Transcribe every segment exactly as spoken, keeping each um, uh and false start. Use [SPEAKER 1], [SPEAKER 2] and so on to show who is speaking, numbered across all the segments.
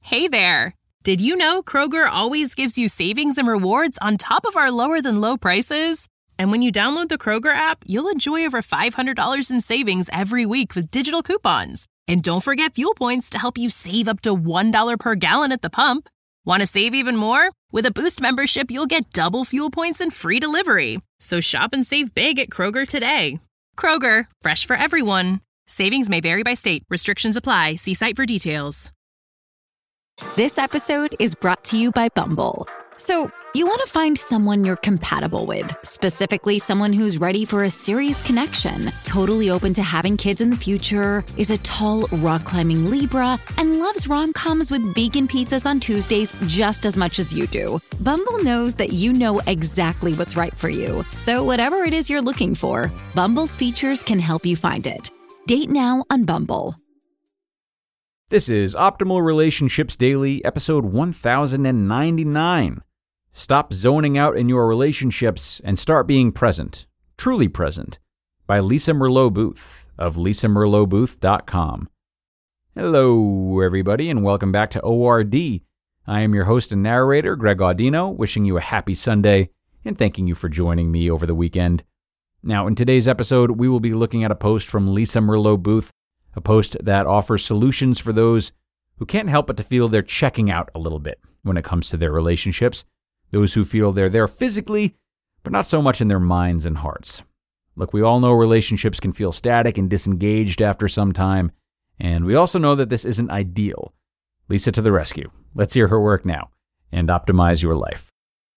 [SPEAKER 1] Hey there! Did you know Kroger always gives you savings and rewards on top of our lower-than-low prices? And when you download the Kroger app, you'll enjoy over five hundred dollars in savings every week with digital coupons. And don't forget fuel points to help you save up to one dollar per gallon at the pump. Want to save even more? With a Boost membership, you'll get double fuel points and free delivery. So shop and save big at Kroger today. Kroger, fresh for everyone. Savings may vary by state. Restrictions apply. See site for details.
[SPEAKER 2] This episode is brought to you by Bumble. So, you want to find someone you're compatible with, specifically someone who's ready for a serious connection, totally open to having kids in the future, is a tall, rock-climbing Libra, and loves rom-coms with vegan pizzas on Tuesdays just as much as you do. Bumble knows that you know exactly what's right for you. So whatever it is you're looking for, Bumble's features can help you find it. Date now on Bumble.
[SPEAKER 3] This is Optimal Relationships Daily, episode one thousand ninety-nine. Stop zoning out in your relationships and start being present, truly present, by Lisa Merlot Booth of lisa merlot booth dot com. Hello, everybody, and welcome back to O R D. I am your host and narrator, Greg Audino, wishing you a happy Sunday and thanking you for joining me over the weekend. Now, in today's episode, we will be looking at a post from Lisa Merlot Booth, a post that offers solutions for those who can't help but to feel they're checking out a little bit when it comes to their relationships, those who feel they're there physically, but not so much in their minds and hearts. Look, we all know relationships can feel static and disengaged after some time, and we also know that this isn't ideal. Lisa to the rescue. Let's hear her work now and optimize your life.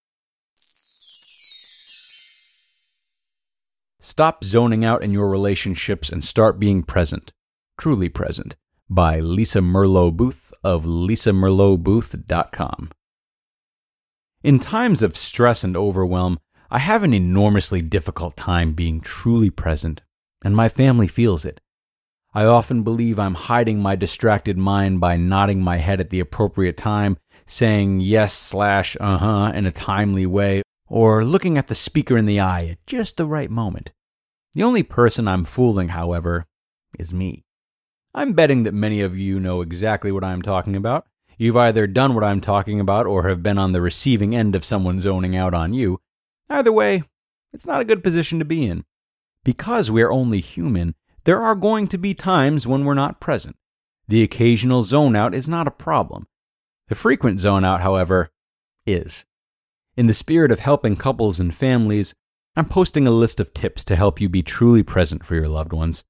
[SPEAKER 3] Stop zoning out in your relationships and start being present. Truly Present, by Lisa Merlot Booth of lisa merlot booth dot com. In times of stress and overwhelm, I have an enormously difficult time being truly present, and my family feels it. I often believe I'm hiding my distracted mind by nodding my head at the appropriate time, saying yes slash uh-huh in a timely way, or looking at the speaker in the eye at just the right moment. The only person I'm fooling, however, is me. I'm betting that many of you know exactly what I'm talking about. You've either done what I'm talking about or have been on the receiving end of someone zoning out on you. Either way, it's not a good position to be in. Because we're only human, there are going to be times when we're not present. The occasional zone out is not a problem. The frequent zone out, however, is. In the spirit of helping couples and families, I'm posting a list of tips to help you be truly present for your loved ones.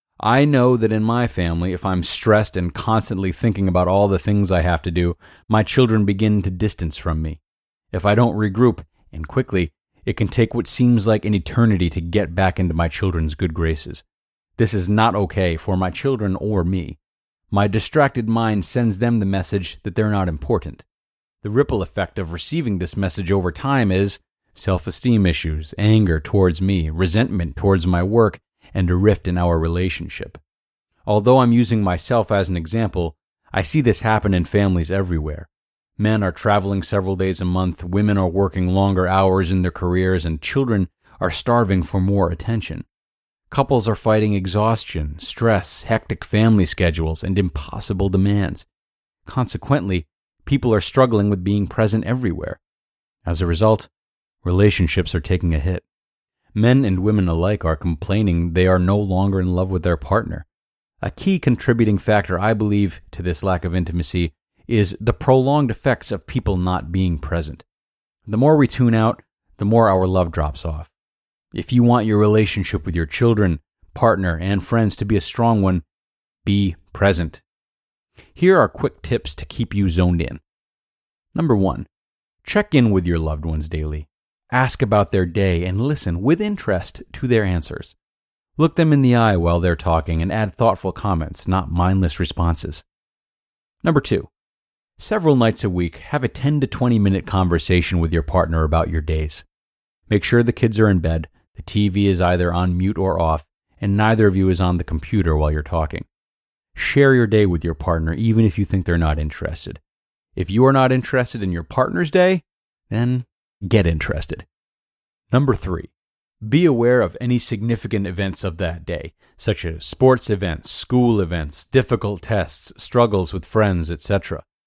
[SPEAKER 3] I know that in my family, if I'm stressed and constantly thinking about all the things I have to do, my children begin to distance from me. If I don't regroup, and quickly, it can take what seems like an eternity to get back into my children's good graces. This is not okay for my children or me. My distracted mind sends them the message that they're not important. The ripple effect of receiving this message over time is self-esteem issues, anger towards me, resentment towards my work, and a rift in our relationship. Although I'm using myself as an example, I see this happen in families everywhere. Men are traveling several days a month, women are working longer hours in their careers, and children are starving for more attention. Couples are fighting exhaustion, stress, hectic family schedules, and impossible demands. Consequently, people are struggling with being present everywhere. As a result, relationships are taking a hit. Men and women alike are complaining they are no longer in love with their partner. A key contributing factor, I believe, to this lack of intimacy is the prolonged effects of people not being present. The more we tune out, the more our love drops off. If you want your relationship with your children, partner, and friends to be a strong one, be present. Here are quick tips to keep you zoned in. Number one, check in with your loved ones daily. Ask about their day and listen with interest to their answers. Look them in the eye while they're talking and add thoughtful comments, not mindless responses. Number two, several nights a week, have a ten to twenty minute conversation with your partner about your days. Make sure the kids are in bed, the T V is either on mute or off, and neither of you is on the computer while you're talking. Share your day with your partner even if you think they're not interested. If you are not interested in your partner's day, then get interested. Number three, be aware of any significant events of that day, such as sports events, school events, difficult tests, struggles with friends, et cetera.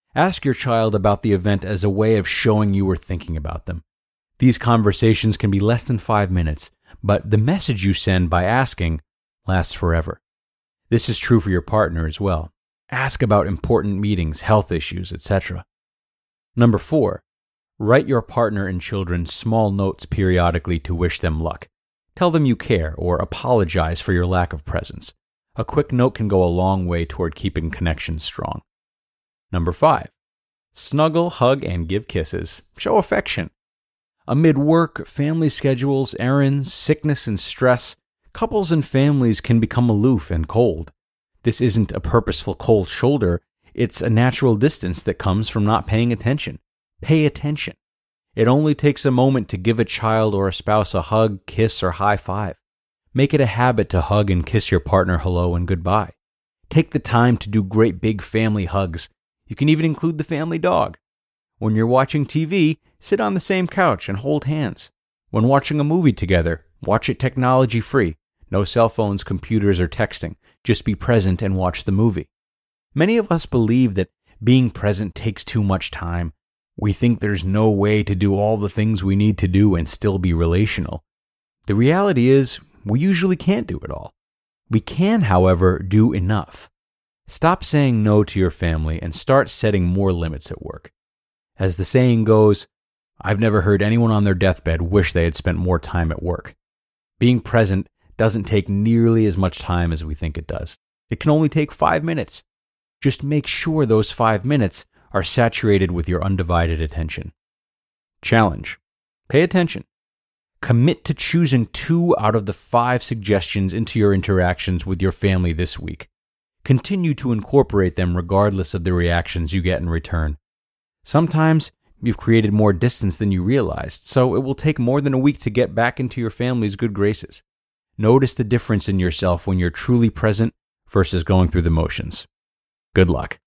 [SPEAKER 3] Ask your child about the event as a way of showing you were thinking about them. These conversations can be less than five minutes, but the message you send by asking lasts forever. This is true for your partner as well. Ask about important meetings, health issues, et cetera. Number four, write your partner and children small notes periodically to wish them luck. Tell them you care or apologize for your lack of presence. A quick note can go a long way toward keeping connections strong. Number five, snuggle, hug, and give kisses. Show affection. Amid work, family schedules, errands, sickness, and stress, couples and families can become aloof and cold. This isn't a purposeful cold shoulder, it's a natural distance that comes from not paying attention. Pay attention. It only takes a moment to give a child or a spouse a hug, kiss, or high five. Make it a habit to hug and kiss your partner hello and goodbye. Take the time to do great big family hugs. You can even include the family dog. When you're watching T V, sit on the same couch and hold hands. When watching a movie together, watch it technology-free. No cell phones, computers, or texting. Just be present and watch the movie. Many of us believe that being present takes too much time. We think there's no way to do all the things we need to do and still be relational. The reality is, we usually can't do it all. We can, however, do enough. Stop saying no to your family and start setting more limits at work. As the saying goes, I've never heard anyone on their deathbed wish they had spent more time at work. Being present doesn't take nearly as much time as we think it does. It can only take five minutes. Just make sure those five minutes are saturated with your undivided attention. Challenge. Pay attention. Commit to choosing two out of the five suggestions into your interactions with your family this week. Continue to incorporate them regardless of the reactions you get in return. Sometimes you've created more distance than you realized, so it will take more than a week to get back into your family's good graces. Notice the difference in yourself when you're truly present versus going through the motions. Good luck.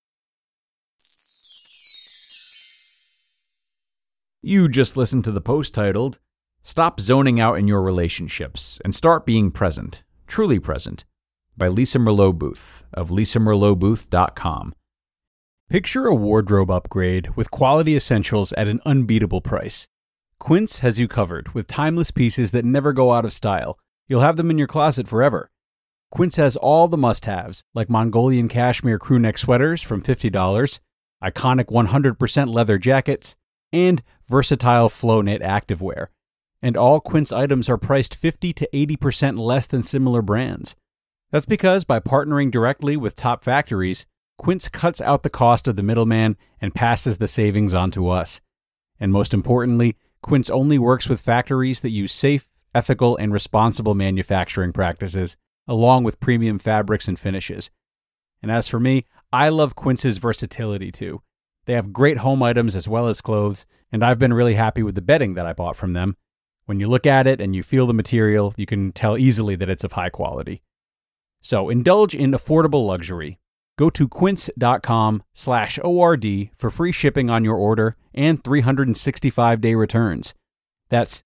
[SPEAKER 3] You just listened to the post titled, Stop Zoning Out in Your Relationships and Start Being Present, Truly Present, by Lisa Merlot Booth of lisa merlot booth dot com. Picture a wardrobe upgrade with quality essentials at an unbeatable price. Quince has you covered with timeless pieces that never go out of style. You'll have them in your closet forever. Quince has all the must-haves, like Mongolian cashmere crewneck sweaters from fifty dollars, iconic one hundred percent leather jackets, and versatile flow knit activewear. And all Quince items are priced fifty to eighty percent less than similar brands. That's because by partnering directly with top factories, Quince cuts out the cost of the middleman and passes the savings on to us. And most importantly, Quince only works with factories that use safe, ethical, and responsible manufacturing practices, along with premium fabrics and finishes. And as for me, I love Quince's versatility too. They have great home items as well as clothes, and I've been really happy with the bedding that I bought from them. When you look at it and you feel the material, you can tell easily that it's of high quality. So indulge in affordable luxury. Go to quince.com slash ORD for free shipping on your order and three hundred sixty-five day returns. That's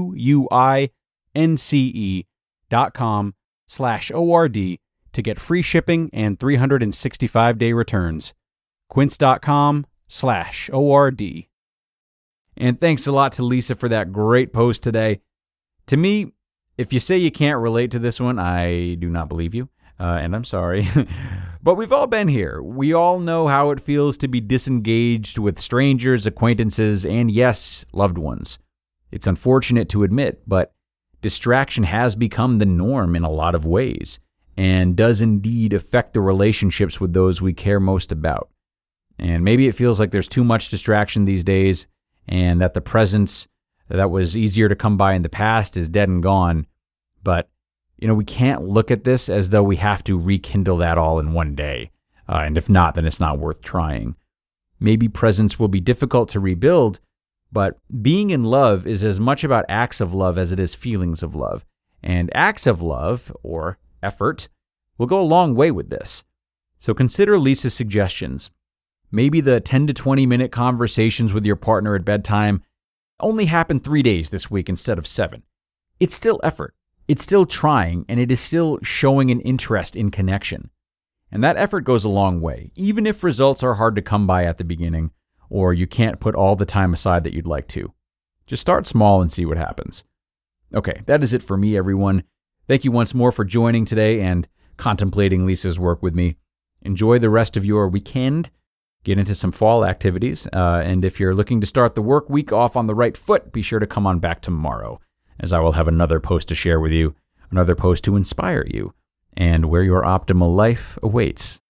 [SPEAKER 3] Q-U-I-N-C-E dot com slash O-R-D to get free shipping and three hundred sixty-five day returns. Quince.com slash O-R-D. And thanks a lot to Lisa for that great post today. To me, if you say you can't relate to this one, I do not believe you, uh, and I'm sorry. But we've all been here. We all know how it feels to be disengaged with strangers, acquaintances, and yes, loved ones. It's unfortunate to admit, but distraction has become the norm in a lot of ways, and does indeed affect the relationships with those we care most about. And maybe it feels like there's too much distraction these days, and that the presence that was easier to come by in the past is dead and gone. But, you know, we can't look at this as though we have to rekindle that all in one day. Uh, and if not, then it's not worth trying. Maybe presence will be difficult to rebuild, but being in love is as much about acts of love as it is feelings of love. And acts of love, or effort, will go a long way with this. So consider Lisa's suggestions. Maybe the ten to twenty minute conversations with your partner at bedtime only happen three days this week instead of seven. It's still effort. It's still trying, and it is still showing an interest in connection. And that effort goes a long way, even if results are hard to come by at the beginning, or you can't put all the time aside that you'd like to. Just start small and see what happens. Okay, that is it for me, everyone. Thank you once more for joining today and contemplating Lisa's work with me. Enjoy the rest of your weekend. Get into some fall activities. Uh, and if you're looking to start the work week off on the right foot, be sure to come on back tomorrow, as I will have another post to share with you, another post to inspire you, and where your optimal life awaits.